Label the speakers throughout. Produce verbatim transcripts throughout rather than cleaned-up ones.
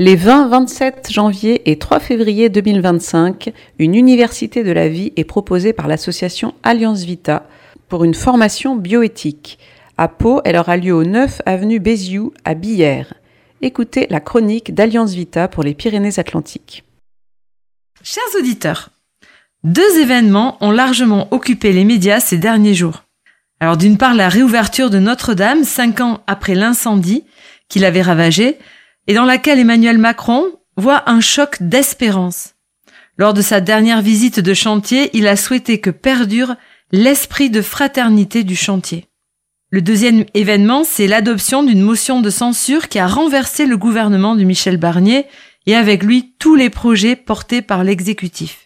Speaker 1: Les vingt, vingt-sept janvier et trois février deux mille vingt-cinq, une université de la vie est proposée par l'association Alliance Vita pour une formation bioéthique. À Pau, elle aura lieu au neuf avenue Béziou à Billère. Écoutez la chronique d'Alliance Vita pour les Pyrénées-Atlantiques.
Speaker 2: Chers auditeurs, deux événements ont largement occupé les médias ces derniers jours. Alors d'une part, la réouverture de Notre-Dame, cinq ans après l'incendie qui l'avait ravagée, et dans laquelle Emmanuel Macron voit un choc d'espérance. Lors de sa dernière visite de chantier, il a souhaité que perdure l'esprit de fraternité du chantier. Le deuxième événement, c'est l'adoption d'une motion de censure qui a renversé le gouvernement de Michel Barnier et avec lui tous les projets portés par l'exécutif.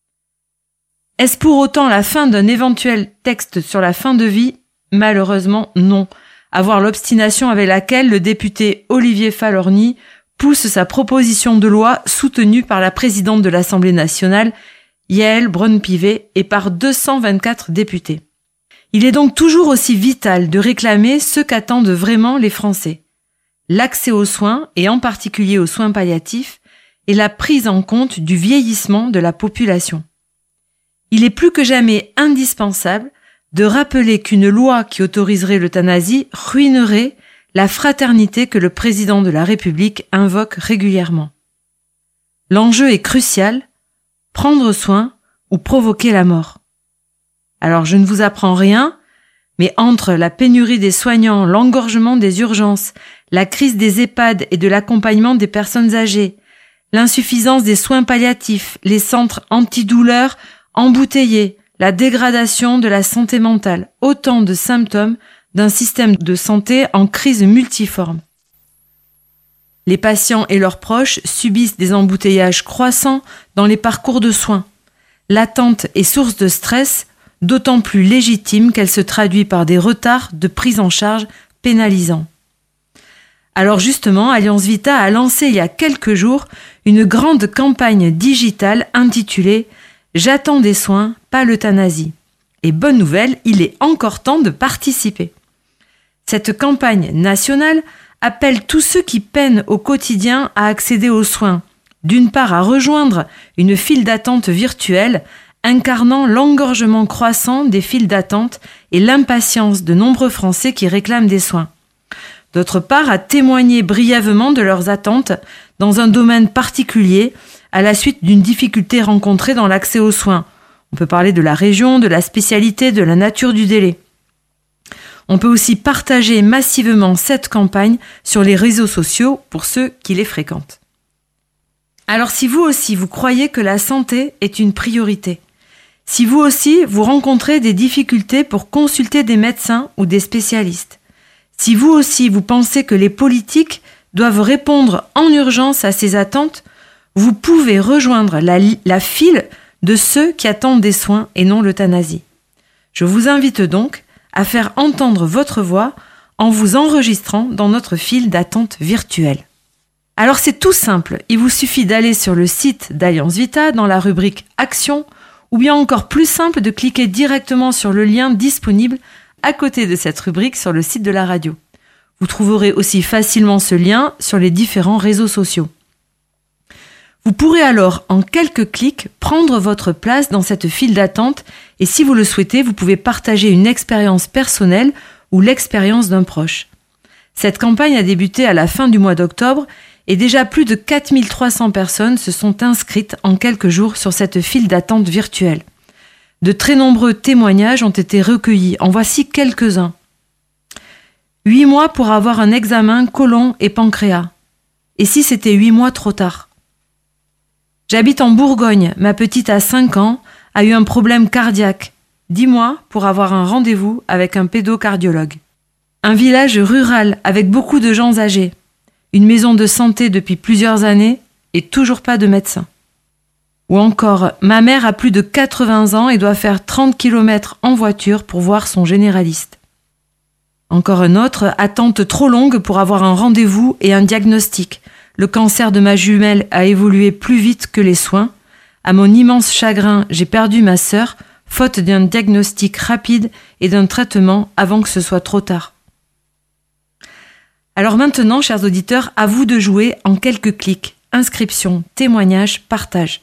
Speaker 2: Est-ce pour autant la fin d'un éventuel texte sur la fin de vie ? Malheureusement, non. À voir l'obstination avec laquelle le député Olivier Falorni pousse sa proposition de loi soutenue par la présidente de l'Assemblée nationale, Yaël Braun-Pivet, et par deux cent vingt-quatre députés. Il est donc toujours aussi vital de réclamer ce qu'attendent vraiment les Français. L'accès aux soins, et en particulier aux soins palliatifs, et la prise en compte du vieillissement de la population. Il est plus que jamais indispensable de rappeler qu'une loi qui autoriserait l'euthanasie ruinerait la fraternité que le président de la République invoque régulièrement. L'enjeu est crucial, prendre soin ou provoquer la mort. Alors je ne vous apprends rien, mais entre la pénurie des soignants, l'engorgement des urgences, la crise des EHPAD et de l'accompagnement des personnes âgées, l'insuffisance des soins palliatifs, les centres antidouleurs embouteillés, la dégradation de la santé mentale, autant de symptômes d'un système de santé en crise multiforme. Les patients et leurs proches subissent des embouteillages croissants dans les parcours de soins. L'attente est source de stress, d'autant plus légitime qu'elle se traduit par des retards de prise en charge pénalisants. Alors justement, Alliance Vita a lancé il y a quelques jours une grande campagne digitale intitulée « J'attends des soins, pas l'euthanasie ». Et bonne nouvelle, il est encore temps de participer. Cette campagne nationale appelle tous ceux qui peinent au quotidien à accéder aux soins, d'une part à rejoindre une file d'attente virtuelle incarnant l'engorgement croissant des files d'attente et l'impatience de nombreux Français qui réclament des soins. D'autre part, à témoigner brièvement de leurs attentes dans un domaine particulier à la suite d'une difficulté rencontrée dans l'accès aux soins. On peut parler de la région, de la spécialité, de la nature du délai. On peut aussi partager massivement cette campagne sur les réseaux sociaux pour ceux qui les fréquentent. Alors si vous aussi vous croyez que la santé est une priorité, si vous aussi vous rencontrez des difficultés pour consulter des médecins ou des spécialistes, si vous aussi vous pensez que les politiques doivent répondre en urgence à ces attentes, vous pouvez rejoindre la, la file de ceux qui attendent des soins et non l'euthanasie. Je vous invite donc à faire entendre votre voix en vous enregistrant dans notre file d'attente virtuelle. Alors c'est tout simple, il vous suffit d'aller sur le site d'Alliance Vita dans la rubrique Action, ou bien encore plus simple de cliquer directement sur le lien disponible à côté de cette rubrique sur le site de la radio. Vous trouverez aussi facilement ce lien sur les différents réseaux sociaux. Vous pourrez alors, en quelques clics, prendre votre place dans cette file d'attente et si vous le souhaitez, vous pouvez partager une expérience personnelle ou l'expérience d'un proche. Cette campagne a débuté à la fin du mois d'octobre et déjà plus de quatre mille trois cents personnes se sont inscrites en quelques jours sur cette file d'attente virtuelle. De très nombreux témoignages ont été recueillis. En voici quelques-uns. Huit mois pour avoir un examen côlon et pancréas. Et si c'était huit mois trop tard ? J'habite en Bourgogne, ma petite a cinq ans, a eu un problème cardiaque. Dix mois pour avoir un rendez-vous avec un pédocardiologue. Un village rural avec beaucoup de gens âgés. Une maison de santé depuis plusieurs années et toujours pas de médecin. Ou encore, ma mère a plus de quatre-vingts ans et doit faire trente kilomètres en voiture pour voir son généraliste. Encore un autre, attente trop longue pour avoir un rendez-vous et un diagnostic. Le cancer de ma jumelle a évolué plus vite que les soins. À mon immense chagrin, j'ai perdu ma sœur, faute d'un diagnostic rapide et d'un traitement avant que ce soit trop tard. Alors maintenant, chers auditeurs, à vous de jouer en quelques clics. Inscription, témoignage, partage.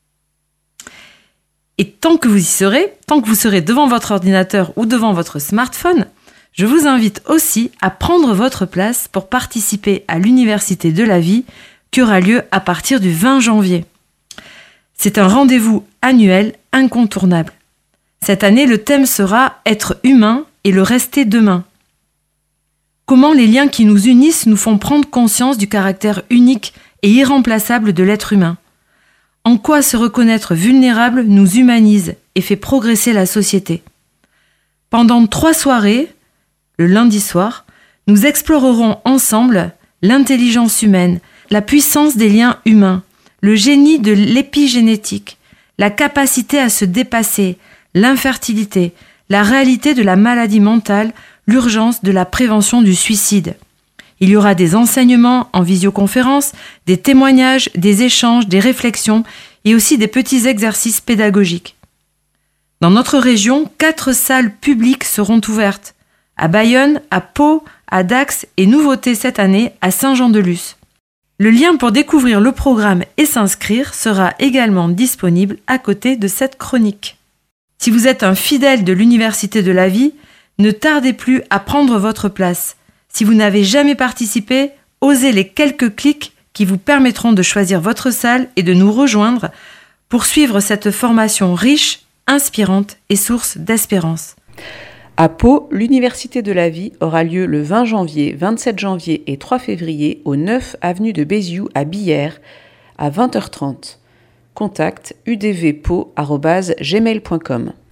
Speaker 2: Et tant que vous y serez, tant que vous serez devant votre ordinateur ou devant votre smartphone, je vous invite aussi à prendre votre place pour participer à l'Université de la vie qui aura lieu à partir du vingt janvier. C'est un rendez-vous annuel incontournable. Cette année, le thème sera « Être humain et le rester demain ». Comment les liens qui nous unissent nous font prendre conscience du caractère unique et irremplaçable de l'être humain. En quoi se reconnaître vulnérable nous humanise et fait progresser la société. Pendant trois soirées, le lundi soir, nous explorerons ensemble l'intelligence humaine, la puissance des liens humains, le génie de l'épigénétique, la capacité à se dépasser, l'infertilité, la réalité de la maladie mentale, l'urgence de la prévention du suicide. Il y aura des enseignements en visioconférence, des témoignages, des échanges, des réflexions et aussi des petits exercices pédagogiques. Dans notre région, quatre salles publiques seront ouvertes. À Bayonne, à Pau, à Dax et nouveauté cette année à Saint-Jean-de-Luz. Le lien pour découvrir le programme et s'inscrire sera également disponible à côté de cette chronique. Si vous êtes un fidèle de l'Université de la vie, ne tardez plus à prendre votre place. Si vous n'avez jamais participé, osez les quelques clics qui vous permettront de choisir votre salle et de nous rejoindre pour suivre cette formation riche, inspirante et source d'espérance.
Speaker 1: À Pau, l'Université de la vie aura lieu le vingt janvier, vingt-sept janvier et trois février au neuf avenue de Bézieux à Billère à vingt heures trente. Contact u d v pau arobase gmail point com.